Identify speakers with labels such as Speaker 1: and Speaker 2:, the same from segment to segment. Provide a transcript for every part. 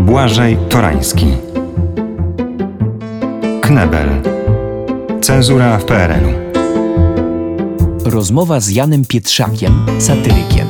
Speaker 1: Błażej Torański. Knebel. Cenzura w PRL-u.
Speaker 2: Rozmowa z Janem Pietrzakiem, satyrykiem.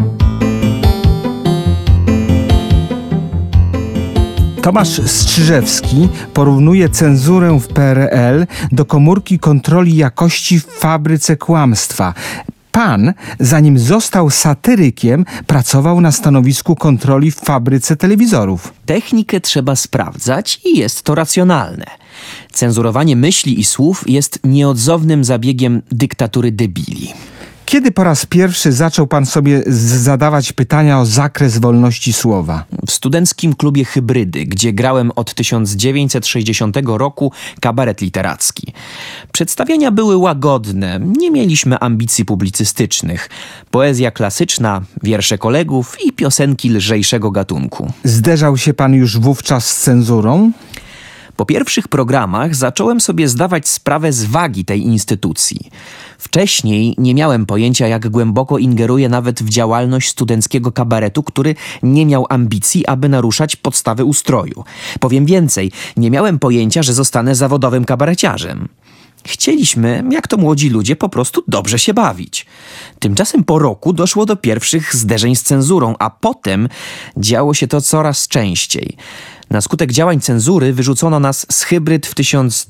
Speaker 3: Tomasz Strzyżewski porównuje cenzurę w PRL do komórki kontroli jakości w fabryce kłamstwa. Pan, zanim został satyrykiem, pracował na stanowisku kontroli w fabryce telewizorów.
Speaker 2: Technikę trzeba sprawdzać i jest to racjonalne. Cenzurowanie myśli i słów jest nieodzownym zabiegiem dyktatury debili.
Speaker 3: Kiedy po raz pierwszy zaczął pan sobie zadawać pytania o zakres wolności słowa?
Speaker 2: W studenckim klubie Hybrydy, gdzie grałem od 1960 roku kabaret literacki. Przedstawienia były łagodne, nie mieliśmy ambicji publicystycznych. Poezja klasyczna, wiersze kolegów i piosenki lżejszego gatunku.
Speaker 3: Zderzał się pan już wówczas z cenzurą?
Speaker 2: Po pierwszych programach zacząłem sobie zdawać sprawę z wagi tej instytucji. Wcześniej nie miałem pojęcia, jak głęboko ingeruje nawet w działalność studenckiego kabaretu, który nie miał ambicji, aby naruszać podstawy ustroju. Powiem więcej, nie miałem pojęcia, że zostanę zawodowym kabareciarzem. Chcieliśmy, jak to młodzi ludzie, po prostu dobrze się bawić. Tymczasem po roku doszło do pierwszych zderzeń z cenzurą, a potem działo się to coraz częściej. Na skutek działań cenzury wyrzucono nas z Hybryd w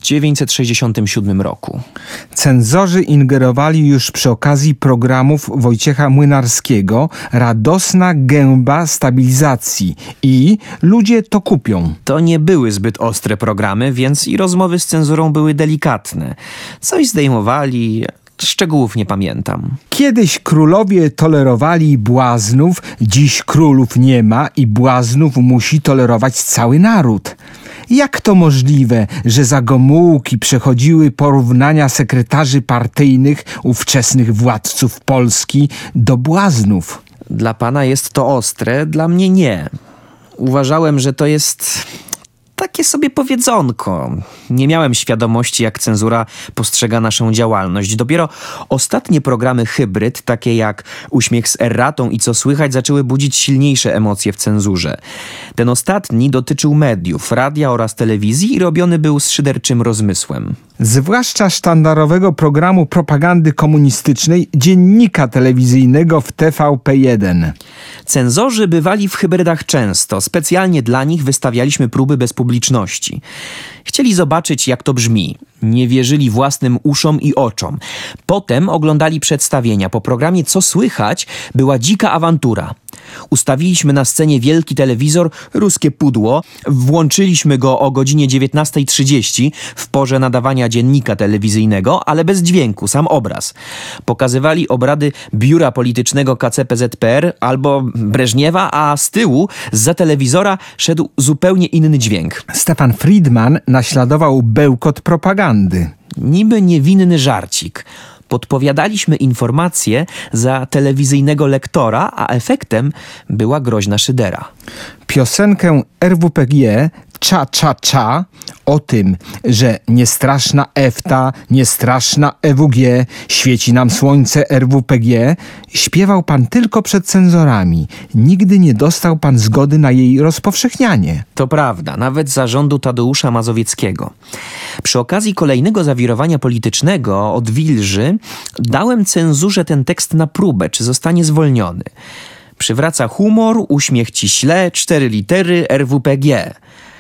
Speaker 2: 1967 roku.
Speaker 3: Cenzorzy ingerowali już przy okazji programów Wojciecha Młynarskiego Radosna gęba stabilizacji i Ludzie to kupią.
Speaker 2: To nie były zbyt ostre programy, więc i rozmowy z cenzurą były delikatne. Coś zdejmowali, szczegółów nie pamiętam.
Speaker 3: Kiedyś królowie tolerowali błaznów, dziś królów nie ma i błaznów musi tolerować cały naród. Jak to możliwe, że za Gomułki przechodziły porównania sekretarzy partyjnych ówczesnych władców Polski do błaznów?
Speaker 2: Dla pana jest to ostre, dla mnie nie. Uważałem, że to jest takie sobie powiedzonko. Nie miałem świadomości, jak cenzura postrzega naszą działalność. Dopiero ostatnie programy Hybryd, takie jak Uśmiech z erratą i Co słychać, zaczęły budzić silniejsze emocje w cenzurze. Ten ostatni dotyczył mediów, radia oraz telewizji i robiony był z szyderczym rozmysłem.
Speaker 3: Zwłaszcza sztandarowego programu propagandy komunistycznej, dziennika telewizyjnego w TVP1.
Speaker 2: Cenzorzy bywali w Hybrydach często. Specjalnie dla nich wystawialiśmy próby bez publiczności. Chcieli zobaczyć, jak to brzmi. Nie wierzyli własnym uszom i oczom. Potem oglądali przedstawienia. Po programie Co słychać była dzika awantura. Ustawiliśmy na scenie wielki telewizor, ruskie pudło, włączyliśmy go o godzinie 19:30 w porze nadawania dziennika telewizyjnego, ale bez dźwięku, sam obraz. Pokazywali obrady biura politycznego KCPZPR albo Breżniewa, a z tyłu, zza telewizora, szedł zupełnie inny dźwięk.
Speaker 3: Stefan Friedman naśladował bełkot propagandy.
Speaker 2: Niby niewinny żarcik. Podpowiadaliśmy informacje za telewizyjnego lektora, a efektem była groźna szydera.
Speaker 3: Piosenkę RWPG Cza, cza, cza o tym, że niestraszna EFTA, niestraszna EWG, świeci nam słońce RWPG, śpiewał pan tylko przed cenzorami. Nigdy nie dostał pan zgody na jej rozpowszechnianie.
Speaker 2: To prawda, nawet za rządu Tadeusza Mazowieckiego. Przy okazji kolejnego zawirowania politycznego od Wilży dałem cenzurze ten tekst na próbę, czy zostanie zwolniony. Przywraca humor, uśmiech ci śle, 4 litery RWPG.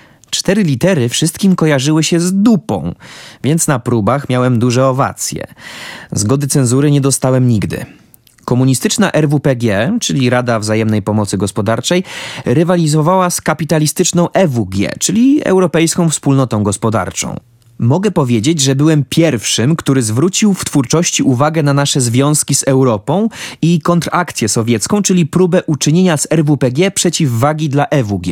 Speaker 2: 4 litery wszystkim kojarzyły się z dupą, więc na próbach miałem duże owacje. Zgody cenzury nie dostałem nigdy. Komunistyczna RWPG, czyli Rada Wzajemnej Pomocy Gospodarczej, rywalizowała z kapitalistyczną EWG, czyli Europejską Wspólnotą Gospodarczą. Mogę powiedzieć, że byłem pierwszym, który zwrócił w twórczości uwagę na nasze związki z Europą i kontrakcję sowiecką, czyli próbę uczynienia z RWPG przeciwwagi dla EWG.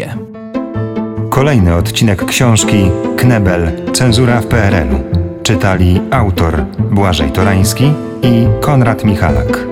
Speaker 1: Kolejny odcinek książki Knebel. Cenzura w PRL-u. Czytali autor Błażej Torański i Konrad Michalak.